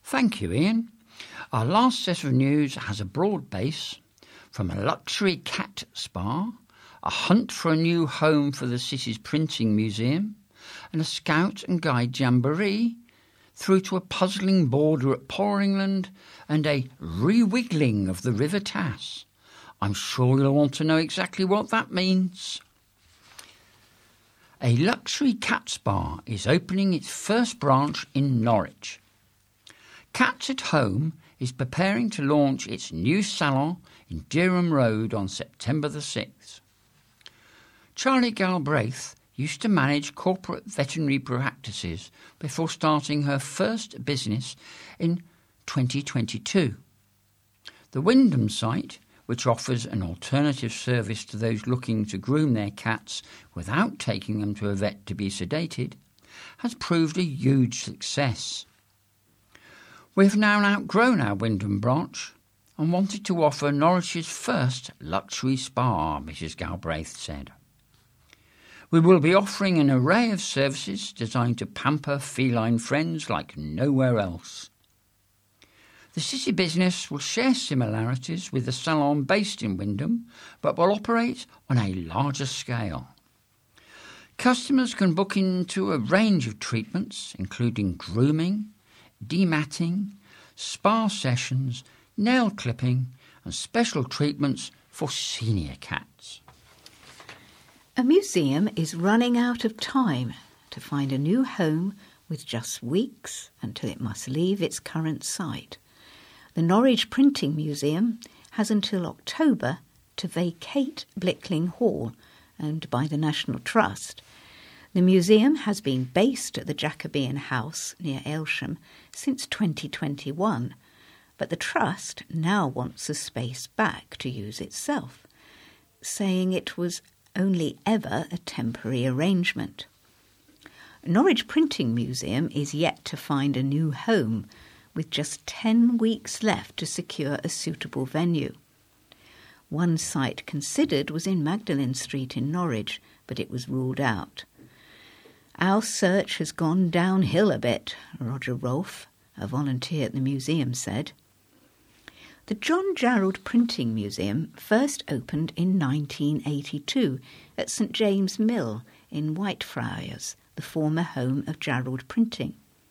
Thank you, Ian. Our last set of news has a broad base, from a luxury cat spa, a hunt for a new home for the city's printing museum, and a scout and guide jamboree, through to a puzzling border at Poringland and a rewiggling of the River Tass. I'm sure you'll want to know exactly what that means. A luxury cat spa is opening its first branch in Norwich. Cats at Home is preparing to launch its new salon in Dereham Road on September the 6th. Charlie Galbraith used to manage corporate veterinary practices before starting her first business in 2022. The Wyndham site, which offers an alternative service to those looking to groom their cats without taking them to a vet to be sedated, has proved a huge success. We have now outgrown our Wyndham branch and wanted to offer Norwich's first luxury spa, Mrs. Galbraith said. We will be offering an array of services designed to pamper feline friends like nowhere else. The city business will share similarities with the salon based in Wyndham, but will operate on a larger scale. Customers can book into a range of treatments, including grooming, dematting, spa sessions, nail clipping, and special treatments for senior cats. A museum is running out of time to find a new home with just weeks until it must leave its current site. The Norwich Printing Museum has until October to vacate Blickling Hall, owned by the National Trust. The museum has been based at the Jacobean House near Aylsham since 2021, but the Trust now wants the space back to use itself, saying it was only ever a temporary arrangement. Norwich Printing Museum is yet to find a new home, with just 10 weeks left to secure a suitable venue. One site considered was in Magdalen Street in Norwich, but it was ruled out. Our search has gone downhill a bit, Roger Rolfe, a volunteer at the museum, said. The John Jarrold Printing Museum first opened in 1982 at St James Mill in Whitefriars, the former home of Jarrold Printing.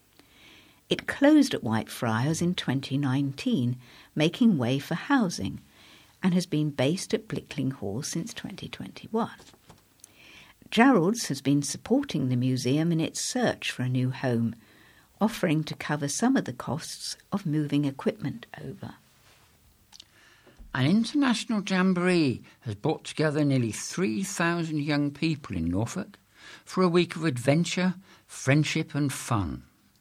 It closed at Whitefriars in 2019, making way for housing, and has been based at Blickling Hall since 2021. Jarrold's has been supporting the museum in its search for a new home, offering to cover some of the costs of moving equipment over. An international jamboree has brought together nearly 3,000 young people in Norfolk for a week of adventure, friendship and fun.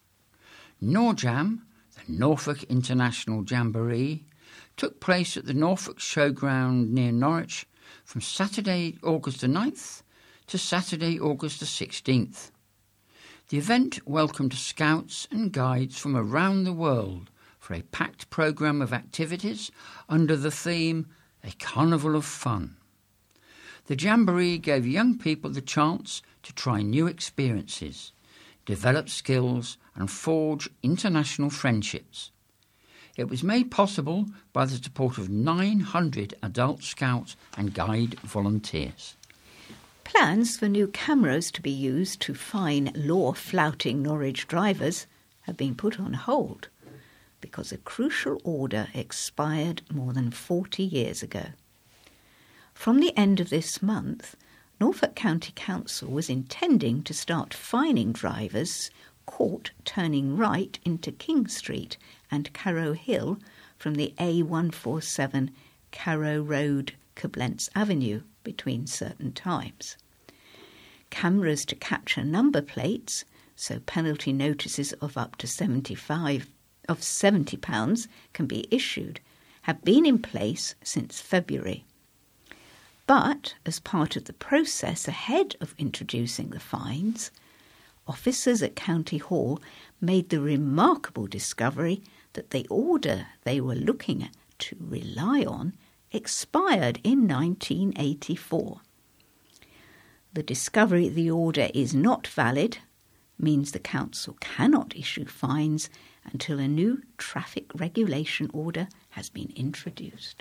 Norjam, the Norfolk International Jamboree, took place at the Norfolk Showground near Norwich from Saturday, August the 9th to Saturday, August the 16th. The event welcomed scouts and guides from around the world for a packed programme of activities under the theme A Carnival of Fun. The Jamboree gave young people the chance to try new experiences, develop skills and forge international friendships. It was made possible by the support of 900 adult Scout and Guide volunteers. Plans for new cameras to be used to fine law-flouting Norwich drivers have been put on hold because a crucial order expired more than 40 years ago. From the end of this month, Norfolk County Council was intending to start fining drivers caught turning right into King Street and Carrow Hill from the A147 Carrow Road, Koblenz Avenue between certain times. Cameras to capture number plates, so penalty notices of up to £70 can be issued, have been in place since February. But as part of the process ahead of introducing the fines, officers at County Hall made the remarkable discovery that the order they were looking to rely on expired in 1984. The discovery the order is not valid means the council cannot issue fines until a new traffic regulation order has been introduced.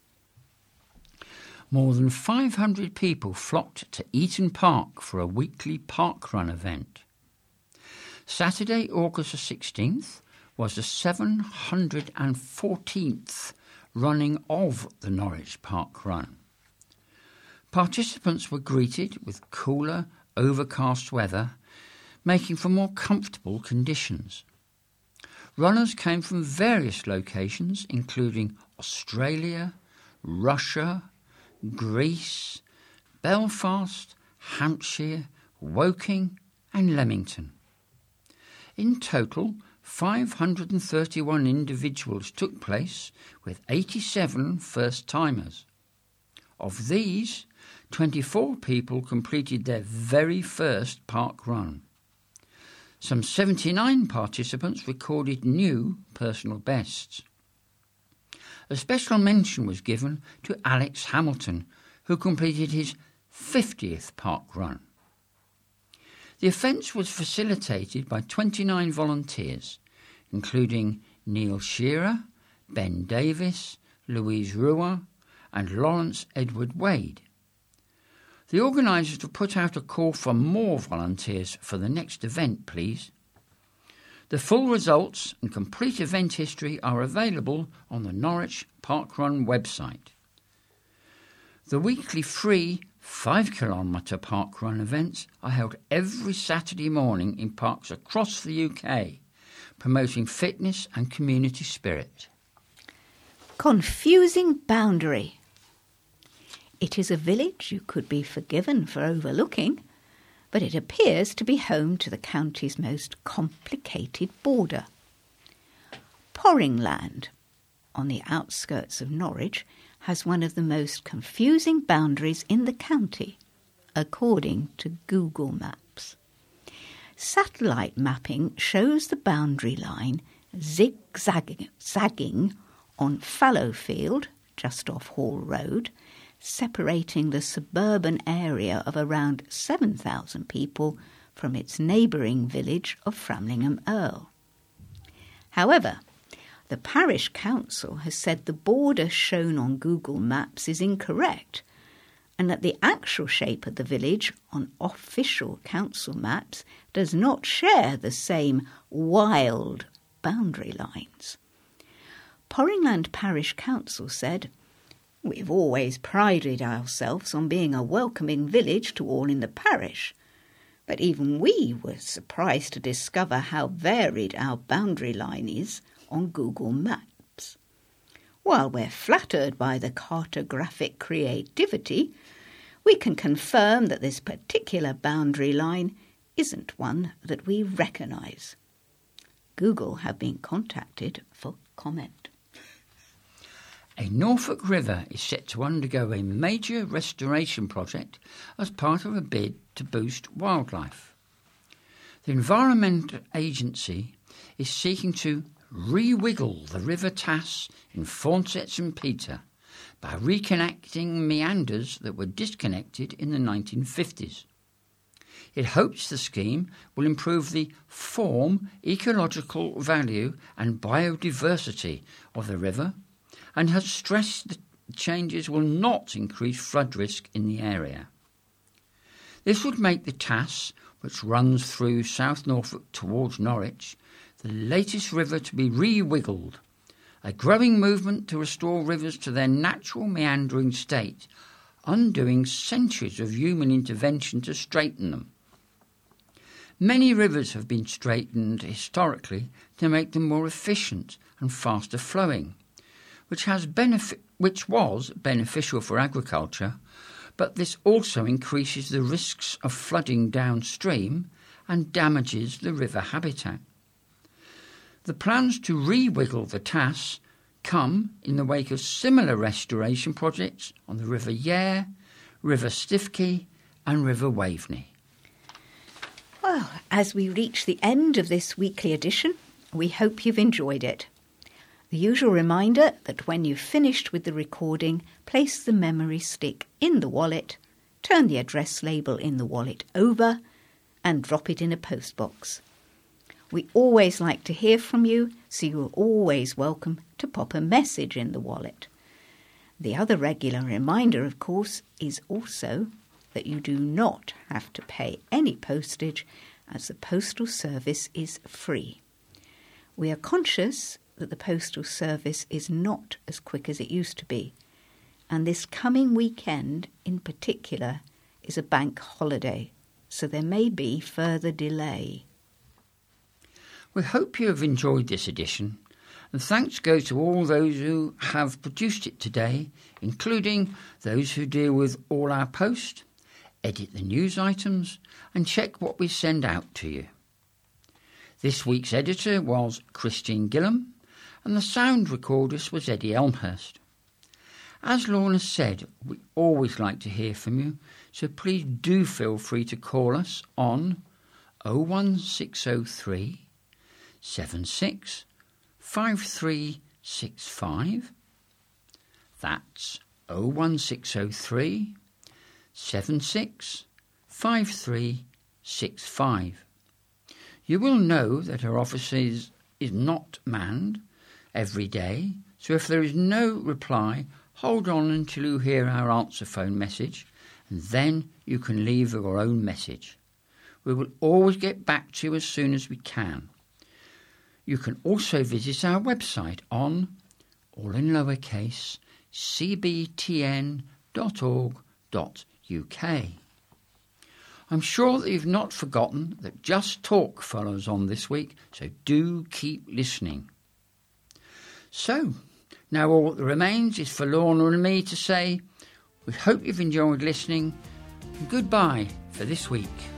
More than 500 people flocked to Eaton Park for a weekly parkrun event. Saturday, August the 16th, was the 714th running of the Norwich Park Run. Participants were greeted with cooler, overcast weather, making for more comfortable conditions. Runners came from various locations, including Australia, Russia, Greece, Belfast, Hampshire, Woking and Leamington. In total, 531 individuals took place, with 87 first-timers. Of these, 24 people completed their very first park run. Some 79 participants recorded new personal bests. A special mention was given to Alex Hamilton, who completed his 50th park run. The offence was facilitated by 29 volunteers, including Neil Shearer, Ben Davis, Louise Ruhr and Lawrence Edward Wade. The organisers have put out a call for more volunteers for the next event, please. The full results and complete event history are available on the Norwich Parkrun website. The weekly free 5-kilometre parkrun events are held every Saturday morning in parks across the UK, promoting fitness and community spirit. Confusing boundary. It is a village you could be forgiven for overlooking, but it appears to be home to the county's most complicated border. Porringland, on the outskirts of Norwich, has one of the most confusing boundaries in the county, according to Google Maps. Satellite mapping shows the boundary line zigzagging on Fallowfield, just off Hall Road, separating the suburban area of around 7,000 people from its neighbouring village of Framlingham Earl. However, the parish council has said the border shown on Google Maps is incorrect, and that the actual shape of the village on official council maps does not share the same wild boundary lines. Porringland Parish Council said, "We've always prided ourselves on being a welcoming village to all in the parish, but even we were surprised to discover how varied our boundary line is on Google Maps. While we're flattered by the cartographic creativity, we can confirm that this particular boundary line isn't one that we recognise." Google have been contacted for comment. A Norfolk river is set to undergo a major restoration project as part of a bid to boost wildlife. The Environment Agency is seeking to re-wiggle the River Tass in Fawncett St Peter by reconnecting meanders that were disconnected in the 1950s. It hopes the scheme will improve the form, ecological value and biodiversity of the river, and has stressed that changes will not increase flood risk in the area. This would make the Tass, which runs through South Norfolk towards Norwich, the latest river to be re-wiggled, a growing movement to restore rivers to their natural meandering state, undoing centuries of human intervention to straighten them. Many rivers have been straightened historically to make them more efficient and faster flowing, which was beneficial for agriculture, but this also increases the risks of flooding downstream and damages the river habitat. The plans to re-wiggle the Tass come in the wake of similar restoration projects on the River Yare, River Stiffkey and River Waveney. Well, as we reach the end of this weekly edition, we hope you've enjoyed it. The usual reminder that when you've finished with the recording, place the memory stick in the wallet, turn the address label in the wallet over, and drop it in a postbox. We always like to hear from you, so you're always welcome to pop a message in the wallet. The other regular reminder, of course, is also that you do not have to pay any postage, as the postal service is free. We are conscious that the postal service is not as quick as it used to be, and this coming weekend in particular is a bank holiday, so there may be further delay. We hope you have enjoyed this edition, and thanks go to all those who have produced it today, including those who deal with all our post, edit the news items and check what we send out to you. This week's editor was Christine Gillam and the sound recordist was Eddie Elmhurst. As Lorna said, we always like to hear from you, so please do feel free to call us on 01603 76 5365. That's 01603 76 5365. You will know that our office is not manned every day, so if there is no reply, hold on until you hear our answer phone message, and then you can leave your own message. We will always get back to you as soon as we can. You can also visit our website on, all in lowercase, cbtn.org.uk. I'm sure that you've not forgotten that Just Talk follows on this week, so do keep listening. So, now all that remains is for Lorna and me to say, we hope you've enjoyed listening, and goodbye for this week.